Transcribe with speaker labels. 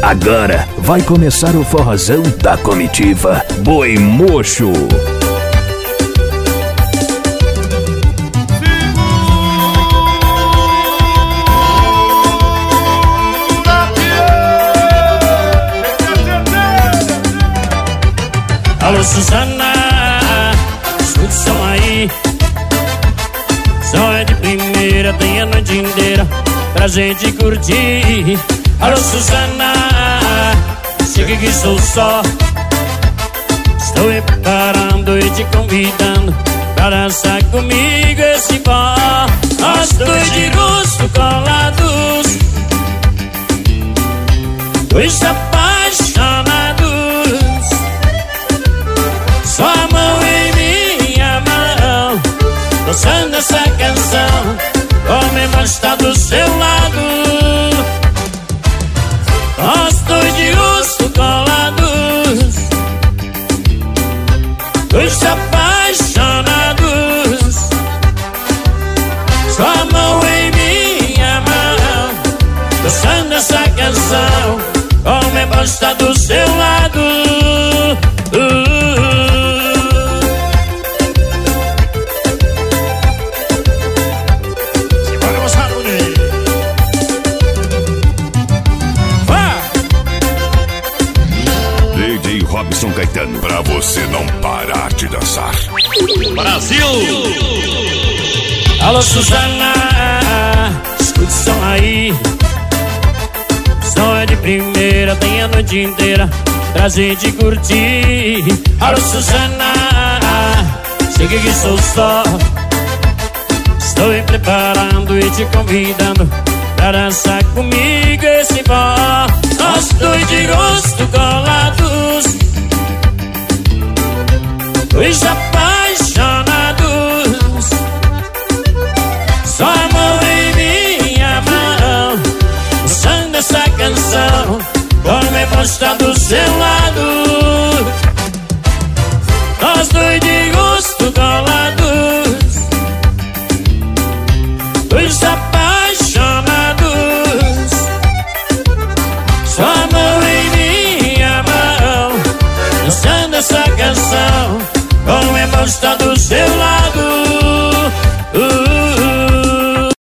Speaker 1: Agora vai começar o forrozão da comitiva Boi Mocho.
Speaker 2: Alô Suzana, escute o som aí. Som é de primeira, tem a noite inteira pra gente curtir. Alô Suzana, chega que sou só. Estou me preparando e te convidando pra dançar comigo esse pó. Nós dois de rosto colados, dois apaixonados. Sua mão em minha mão, dançando essa canção. Homem, mas está do seu lado. Nós dois de rosto colados, dois apaixonados. Sua mão em minha mão, dançando essa canção. Homem, mas está do seu lado.
Speaker 3: Robson Caetano, pra você não parar de dançar.
Speaker 2: Brasil! Alô Suzana, escute o som aí. Som é de primeira, tem a noite inteira pra gente curtir. Alô Suzana, chega que sou só. Estou me preparando e te convidando pra dançar comigo esse pó. Nós dois de rosto colados, dois apaixonados. Sua mão em minha mão, dançando essa canção. Homem, mas está do seu lado. Nós dois de rosto colados, dois apaixonados. Sua mão em minha mão, dançando essa canção. Homem, mas está do seu lado.